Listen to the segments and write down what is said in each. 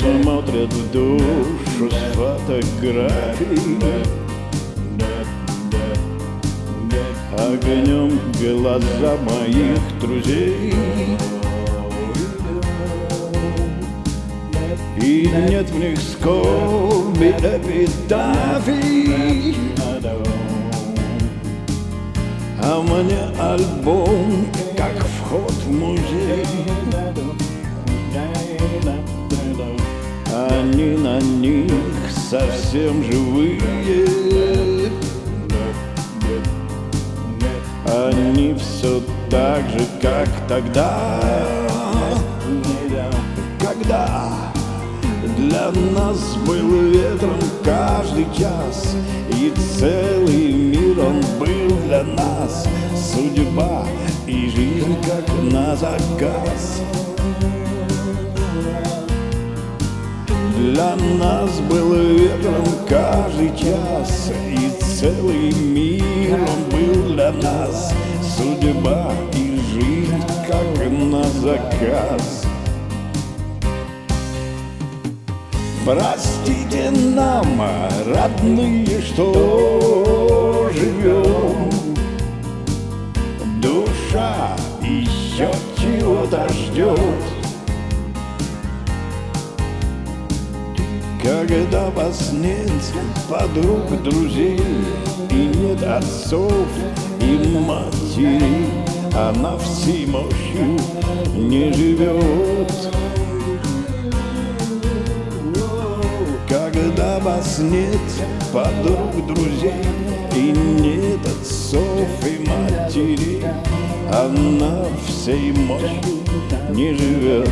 смотрят в душу с фотографий, огнем глаза моих друзей. И нет в них скорби эпитафий, а мне альбом как вход в музей. Они на них совсем живые, они все так же, как тогда, когда для нас был ветром каждый час, и целый мир он был для нас. Судьба и жизнь как на заказ. Для нас был ветром каждый час, и целый мир он был для нас. Судьба и жизнь как на заказ. Простите нам, родные, что живем. Душа еще чего-то ждет. Когда вас нет подруг, друзей, и нет отцов и матерей, она всей мощью не живет. Когда вас нет подруг, друзей, и нет отцов и матерей, она всей мощью не живет.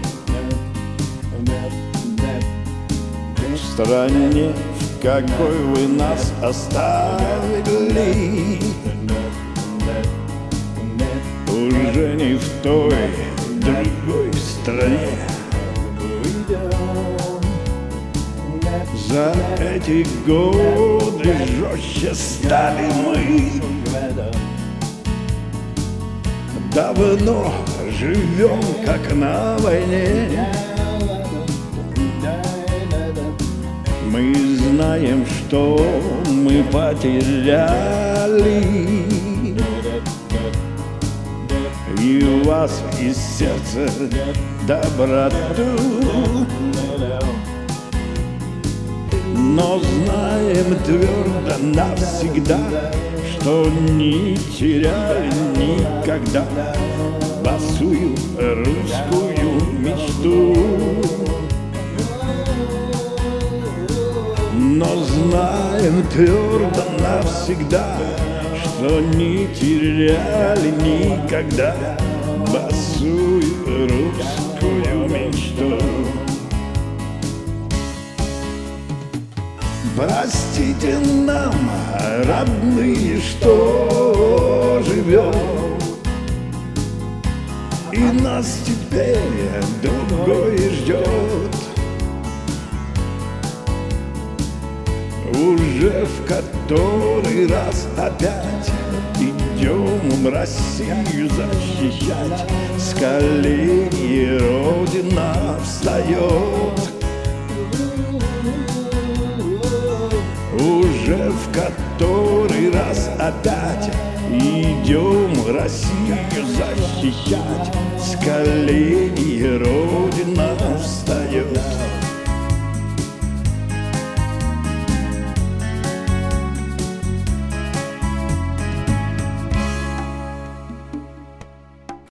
В стране, в какой вы нас оставили, уже не в той, другой стране. За эти годы жестче стали мы. Давно живем, как на войне. Мы знаем, что мы потеряли, и у вас из сердца доброту. Но знаем твердо навсегда, что не теряли никогда босую русскую мечту. Но знаем твердо навсегда, что не теряли никогда босую русскую мечту. Простите нам, родные, что живем, и нас теперь другой ждет. Уже в который раз опять идем Россию защищать. С колени Родина встает. Уже в который раз опять идем Россию защищать. С колени Родина встает.